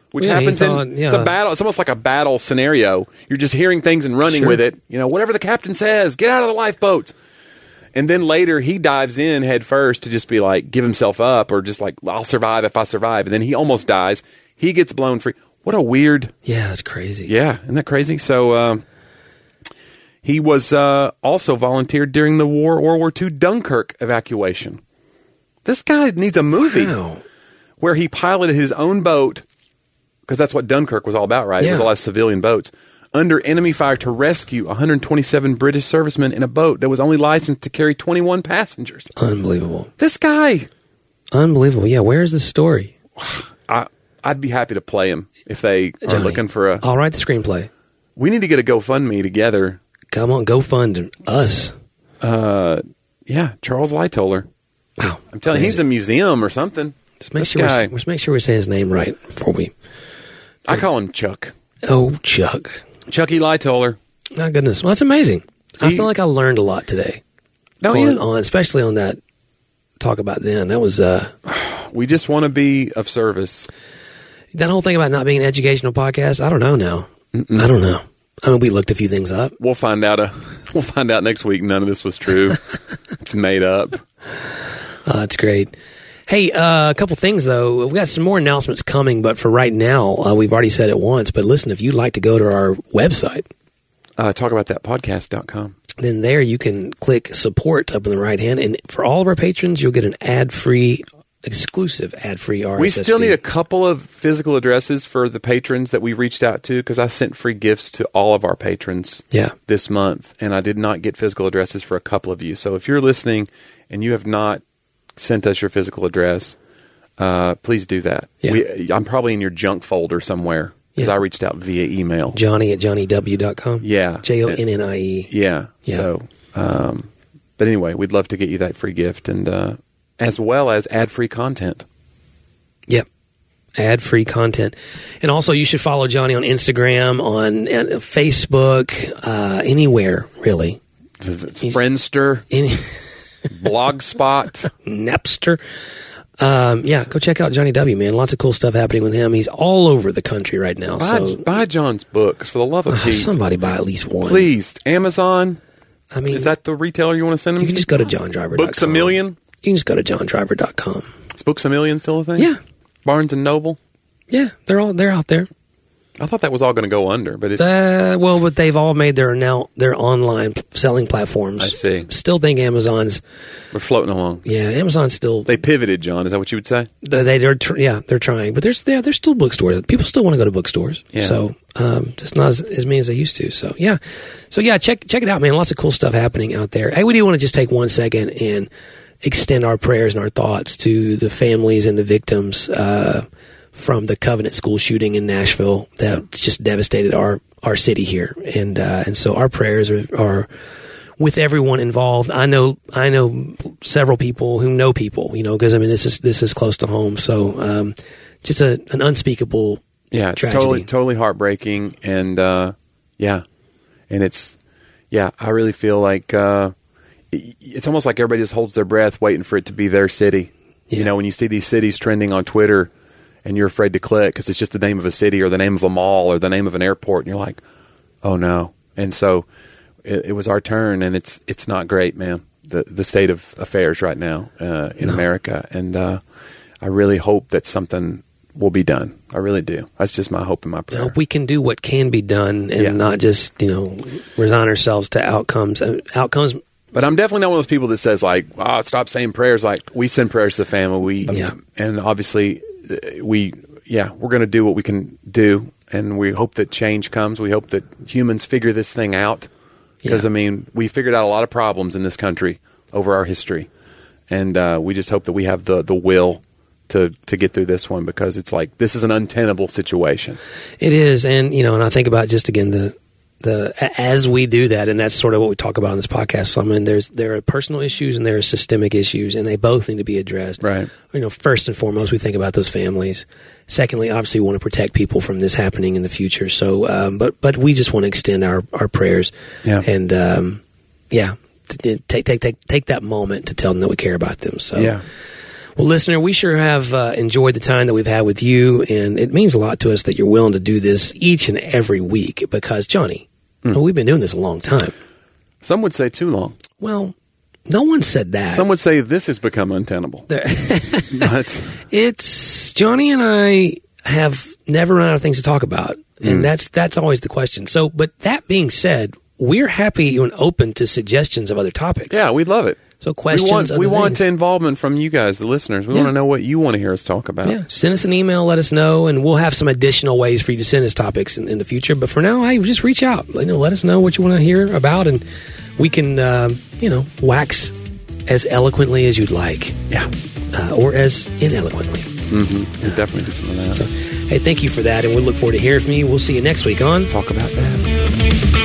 which Yeah, happens he thought, it's a battle. It's almost like a battle scenario. You're just hearing things and running Sure. with it. You know, whatever the captain says, get out of the lifeboats. And then later he dives in head first to just be like, give himself up, or just like, I'll survive if I survive. And then he almost dies. He gets blown free. What a weird. Yeah, it's crazy. Yeah, isn't that crazy? So he was also volunteered during the World War II Dunkirk evacuation. This guy needs a movie Wow. where he piloted his own boat, because that's what Dunkirk was all about, right? It was Yeah. a lot of civilian boats, under enemy fire to rescue 127 British servicemen in a boat that was only licensed to carry 21 passengers. Unbelievable. This guy, Unbelievable. Yeah, where's the story? I'd be happy to play him if they are Johnny, looking for a... I'll write the screenplay. We need to get a GoFundMe together. Come on, go fund us. Yeah, Charles Lightoller. Wow. I'm telling you, he's a museum or something. Just make This sure guy, let's make sure we say his name right before we. I call him Chuck. Oh, Chuck. Chucky Lightoller. My goodness. Well, that's amazing. I He- feel like I learned a lot today. Don't you? Especially on that talk about then. That was We just want to be of service. that whole thing about not being an educational podcast. I don't know now. I don't know. I mean, we looked a few things up. We'll find out. We'll find out next week. None of this was true. It's made up. It's great. Hey, a couple things, though. We've got some more announcements coming, but for right now, we've already said it once. But listen, if you'd like to go to our website, Talkaboutthatpodcast.com. then there you can click support up in the right hand. And for all of our patrons, you'll get an ad-free, exclusive ad-free RSS We still need feed. a couple of physical addresses for the patrons that we reached out to, because I sent free gifts to all of our patrons this month, and I did not get physical addresses for a couple of you. So if you're listening and you have not sent us your physical address, please do that. Yeah. I'm probably in your junk folder somewhere, because Yeah. I reached out via email. Johnny@johnnyw.com. Yeah. JONNIE. Yeah. Yeah. So, but anyway, we'd love to get you that free gift, and as well as ad-free content. Yep. Ad-free content. And also, you should follow Johnny on Instagram, on Facebook, anywhere, really. Friendster, Any Blogspot. Napster. Yeah, go check out Johnny W, man. Lots of cool stuff happening with him. He's all over the country right now. Buy John's books, for the love of Pete. Somebody buy at least one. Please. Amazon. I mean, Is that the retailer you want to send them you can to? just go to johndriver.com. Books A Million? You can just go to johndriver.com. Is Books A Million still a thing? Yeah. Barnes and Noble? Yeah, they're out there. I thought that was all going to go under, but But they've all made their online selling platforms. I see. Still think Amazon's. we're floating along. Yeah, Amazon's still. They pivoted, John. Is that what you would say? They're trying, but there's still bookstores. People still want to go to bookstores. Yeah. So just not as many as they used to. So yeah, check it out, man. Lots of cool stuff happening out there. Hey, we do want to just take 1 second and extend our prayers and our thoughts to the families and the victims from the Covenant school shooting in Nashville that just devastated our city here, and so our prayers are with everyone involved. I know several people who know people, because I mean this is close to home. So just an unspeakable Yeah, it's tragedy. totally heartbreaking, and I really feel like it's almost like everybody just holds their breath waiting for it to be their city. Yeah. When you see these cities trending on Twitter, and you're afraid to click because it's just the name of a city or the name of a mall or the name of an airport, and you're like, oh no. And so it was our turn, and it's not great, man. The state of affairs right now in America, and I really hope that something will be done. I really do. That's just my hope and my prayer. I hope we can do what can be done and not just resign ourselves to outcomes. But I'm definitely not one of those people that says like, stop saying prayers. Like, we send prayers to the family. And obviously we're going to do what we can do, and we hope that change comes. We hope that humans figure this thing out, because we figured out a lot of problems in this country over our history, and we just hope that we have the will to get through this one, because it's like, this is an untenable situation. It is, and and I think about just again the as we do that, and that's sort of what we talk about on this podcast. So I mean, there are personal issues and there are systemic issues, and they both need to be addressed. Right. First and foremost, we think about those families. Secondly, obviously, we want to protect people from this happening in the future. So, but we just want to extend our prayers. Yeah. And take that moment to tell them that we care about them. So yeah. Well, listener, we sure have enjoyed the time that we've had with you, and it means a lot to us that you're willing to do this each and every week because, Johnny, we've been doing this a long time. Some would say too long. Well, no one said that. Some would say this has become untenable. But It's Johnny and I have never run out of things to talk about, and that's always the question. So, but that being said, we're happy and open to suggestions of other topics. yeah, we love it. So questions. We want involvement from you guys, the listeners. We want to know what you want to hear us talk about. Yeah, send us an email, let us know, and we'll have some additional ways for you to send us topics in the future. But for now, just reach out. Let us know what you want to hear about, and we can, wax as eloquently as you'd like. Yeah. Or as ineloquently. We'll definitely do some of that. So, hey, thank you for that, and we look forward to hearing from you. We'll see you next week on Talk About That.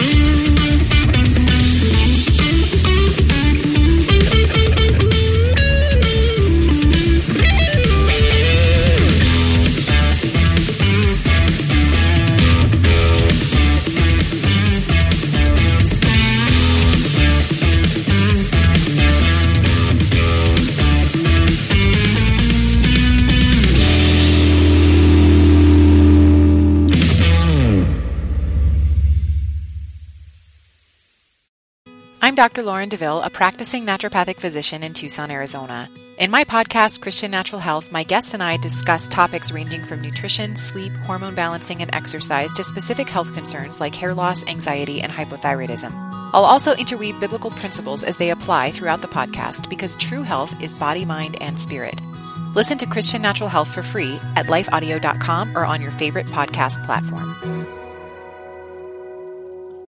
I'm Dr. Lauren DeVille, a practicing naturopathic physician in Tucson, Arizona. In my podcast, Christian Natural Health, my guests and I discuss topics ranging from nutrition, sleep, hormone balancing, and exercise to specific health concerns like hair loss, anxiety, and hypothyroidism. I'll also interweave biblical principles as they apply throughout the podcast because true health is body, mind, and spirit. Listen to Christian Natural Health for free at lifeaudio.com or on your favorite podcast platform.